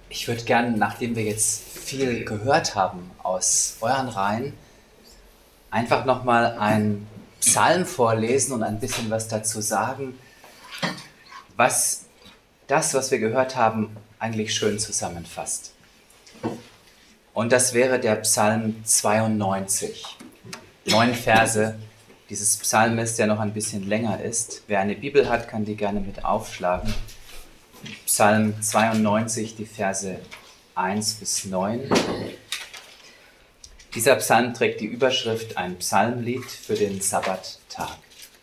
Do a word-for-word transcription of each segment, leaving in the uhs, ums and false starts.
Ich würde gerne, nachdem wir jetzt viel gehört haben aus euren Reihen, einfach nochmal einen Psalm vorlesen und ein bisschen was dazu sagen, was das, was wir gehört haben, eigentlich schön zusammenfasst. Und das wäre der Psalm zweiundneunzig. Neun Verse dieses Psalmes, der noch ein bisschen länger ist. Wer eine Bibel hat, kann die gerne mit aufschlagen. Psalm zweiundneunzig, die Verse eins bis neun. Dieser Psalm trägt die Überschrift Ein Psalmlied für den Sabbattag.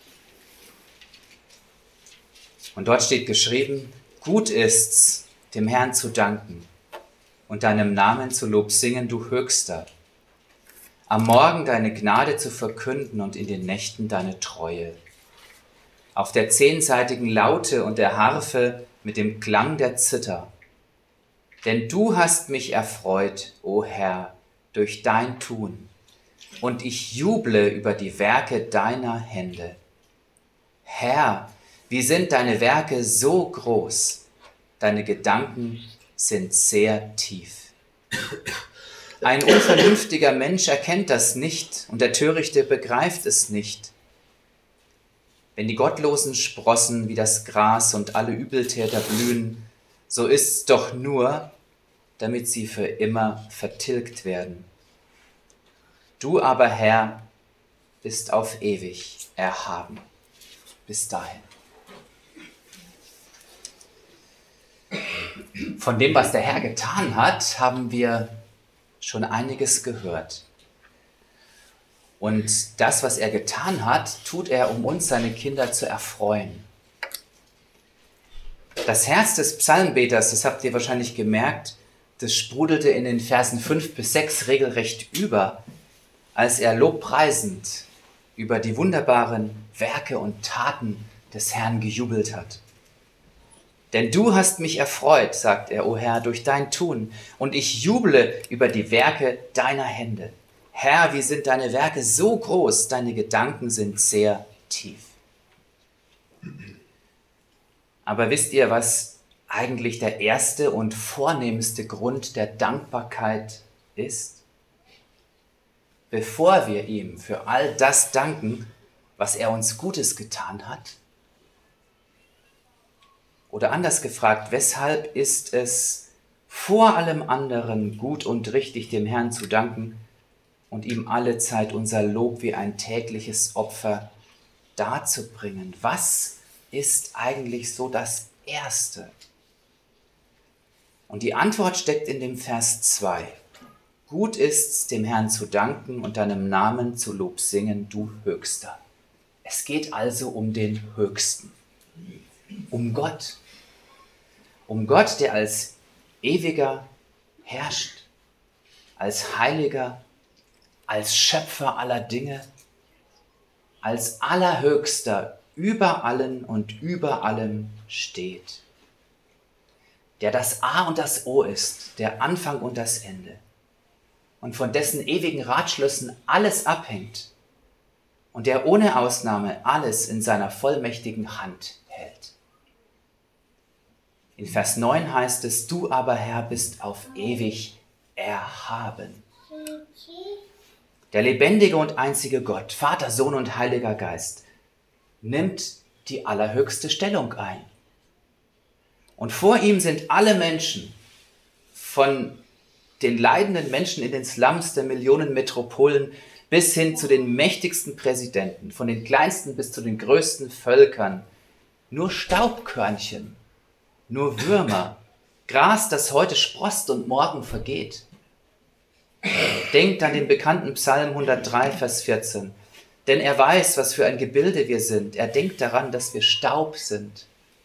Und dort steht geschrieben: Gut ist's, dem Herrn zu danken und deinem Namen zu Lob singen, du Höchster. Am Morgen deine Gnade zu verkünden und in den Nächten deine Treue. Auf der zehnseitigen Laute und der Harfe mit dem Klang der Zither. Denn du hast mich erfreut, o Herr, durch dein Tun, und ich juble über die Werke deiner Hände. Herr, wie sind deine Werke so groß, deine Gedanken sind sehr tief. Ein unvernünftiger Mensch erkennt das nicht und der Törichte begreift es nicht. Wenn die Gottlosen sprossen wie das Gras und alle Übeltäter blühen, so ist's doch nur, damit sie für immer vertilgt werden. Du aber, Herr, bist auf ewig erhaben. Bis dahin. Von dem, was der Herr getan hat, haben wir schon einiges gehört. Und das, was er getan hat, tut er, um uns, seine Kinder, zu erfreuen. Das Herz des Psalmbeters, das habt ihr wahrscheinlich gemerkt, das sprudelte in den Versen fünf bis sechs regelrecht über, als er lobpreisend über die wunderbaren Werke und Taten des Herrn gejubelt hat. Denn du hast mich erfreut, sagt er, o Herr, durch dein Tun, und ich juble über die Werke deiner Hände. Herr, wie sind deine Werke so groß, deine Gedanken sind sehr tief. Aber wisst ihr, was eigentlich der erste und vornehmste Grund der Dankbarkeit ist? Bevor wir ihm für all das danken, was er uns Gutes getan hat? Oder anders gefragt, weshalb ist es vor allem anderen gut und richtig, dem Herrn zu danken und ihm alle Zeit unser Lob wie ein tägliches Opfer darzubringen? Was ist eigentlich so das Erste? Und die Antwort steckt in dem Vers zwei. Gut ist's, dem Herrn zu danken und deinem Namen zu Lob singen, du Höchster. Es geht also um den Höchsten, um Gott. Um Gott, der als Ewiger herrscht, als Heiliger, als Schöpfer aller Dinge, als Allerhöchster über allen und über allem steht. Der das A und das O ist, der Anfang und das Ende. Und von dessen ewigen Ratschlüssen alles abhängt und der ohne Ausnahme alles in seiner vollmächtigen Hand hält. In Vers neun heißt es, du aber, Herr, bist auf ewig erhaben. Der lebendige und einzige Gott, Vater, Sohn und Heiliger Geist, nimmt die allerhöchste Stellung ein. Und vor ihm sind alle Menschen, von den leidenden Menschen in den Slums der Millionen Metropolen bis hin zu den mächtigsten Präsidenten, von den kleinsten bis zu den größten Völkern, nur Staubkörnchen. Nur Würmer, Gras, das heute sproßt und morgen vergeht. Denkt an den bekannten Psalm hundertdrei, Vers vierzehn. Denn er weiß, was für ein Gebilde wir sind. Er denkt daran, dass wir Staub sind.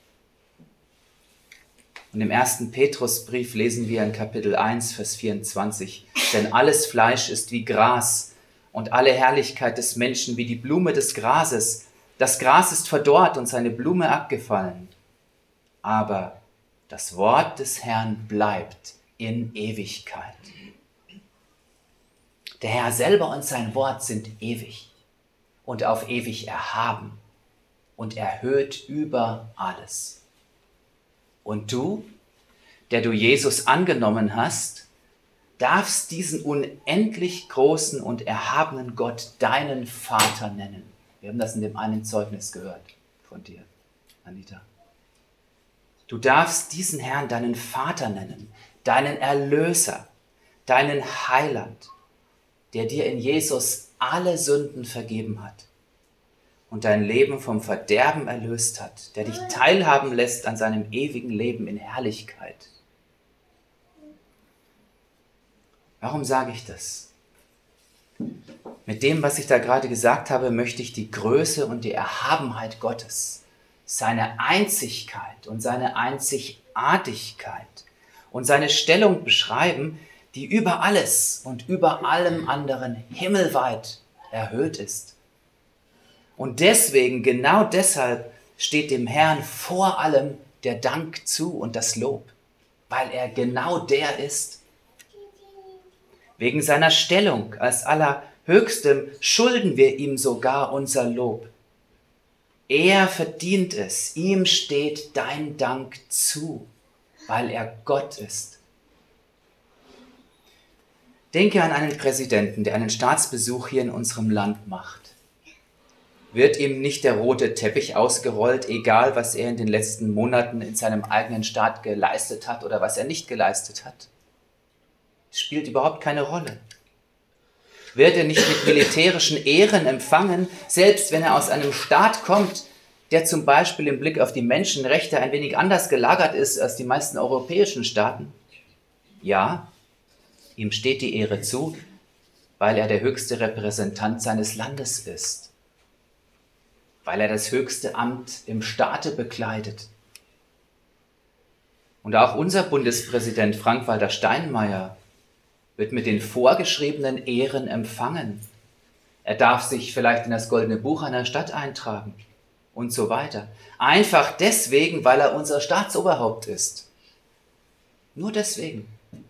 Und im ersten Petrusbrief lesen wir in Kapitel eins, Vers vierundzwanzig. Denn alles Fleisch ist wie Gras und alle Herrlichkeit des Menschen wie die Blume des Grases. Das Gras ist verdorrt und seine Blume abgefallen. Aber das Wort des Herrn bleibt in Ewigkeit. Der Herr selber und sein Wort sind ewig und auf ewig erhaben und erhöht über alles. Und du, der du Jesus angenommen hast, darfst diesen unendlich großen und erhabenen Gott deinen Vater nennen. Wir haben das in dem einen Zeugnis gehört von dir, Anita. Du darfst diesen Herrn deinen Vater nennen, deinen Erlöser, deinen Heiland, der dir in Jesus alle Sünden vergeben hat und dein Leben vom Verderben erlöst hat, der dich teilhaben lässt an seinem ewigen Leben in Herrlichkeit. Warum sage ich das? Mit dem, was ich da gerade gesagt habe, möchte ich die Größe und die Erhabenheit Gottes, seine Einzigkeit und seine Einzigartigkeit und seine Stellung beschreiben, die über alles und über allem anderen himmelweit erhöht ist. Und deswegen, genau deshalb, steht dem Herrn vor allem der Dank zu und das Lob, weil er genau der ist. Wegen seiner Stellung als Allerhöchstem schulden wir ihm sogar unser Lob. Er verdient es, ihm steht dein Dank zu, weil er Gott ist. Denke an einen Präsidenten, der einen Staatsbesuch hier in unserem Land macht. Wird ihm nicht der rote Teppich ausgerollt, egal was er in den letzten Monaten in seinem eigenen Staat geleistet hat oder was er nicht geleistet hat? Es spielt überhaupt keine Rolle. Wird er nicht mit militärischen Ehren empfangen, selbst wenn er aus einem Staat kommt, der zum Beispiel im Blick auf die Menschenrechte ein wenig anders gelagert ist als die meisten europäischen Staaten? Ja, ihm steht die Ehre zu, weil er der höchste Repräsentant seines Landes ist, weil er das höchste Amt im Staate bekleidet. Und auch unser Bundespräsident Frank-Walter Steinmeier wird mit den vorgeschriebenen Ehren empfangen. Er darf sich vielleicht in das Goldene Buch einer Stadt eintragen und so weiter. Einfach deswegen, weil er unser Staatsoberhaupt ist. Nur deswegen.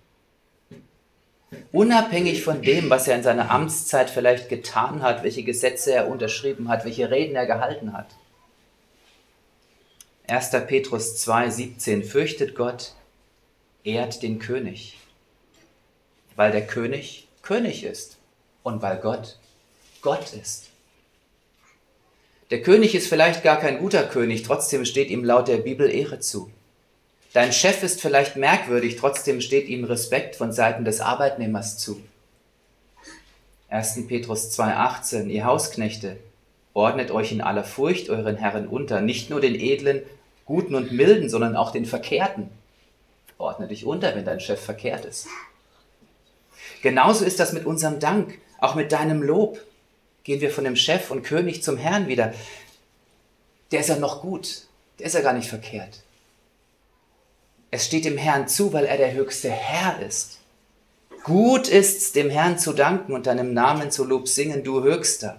Unabhängig von dem, was er in seiner Amtszeit vielleicht getan hat, welche Gesetze er unterschrieben hat, welche Reden er gehalten hat. erster Petrus zwei, siebzehn, fürchtet Gott, ehrt den König, weil der König König ist und weil Gott Gott ist. Der König ist vielleicht gar kein guter König, trotzdem steht ihm laut der Bibel Ehre zu. Dein Chef ist vielleicht merkwürdig, trotzdem steht ihm Respekt von Seiten des Arbeitnehmers zu. erster Petrus zwei, achtzehn, ihr Hausknechte, ordnet euch in aller Furcht euren Herren unter, nicht nur den Edlen, Guten und Milden, sondern auch den Verkehrten. Ordne dich unter, wenn dein Chef verkehrt ist. Genauso ist das mit unserem Dank, auch mit deinem Lob. Gehen wir von dem Chef und König zum Herrn wieder. Der ist ja noch gut, der ist ja gar nicht verkehrt. Es steht dem Herrn zu, weil er der höchste Herr ist. Gut ist's, dem Herrn zu danken und deinem Namen zu Lob singen, du Höchster.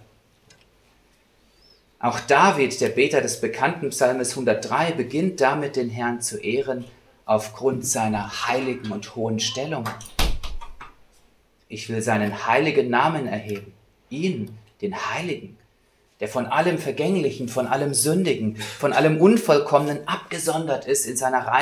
Auch David, der Beter des bekannten Psalmes hundertdrei, beginnt damit, den Herrn zu ehren, aufgrund seiner heiligen und hohen Stellung. Ich will seinen heiligen Namen erheben, ihn, den Heiligen, der von allem Vergänglichen, von allem Sündigen, von allem Unvollkommenen abgesondert ist in seiner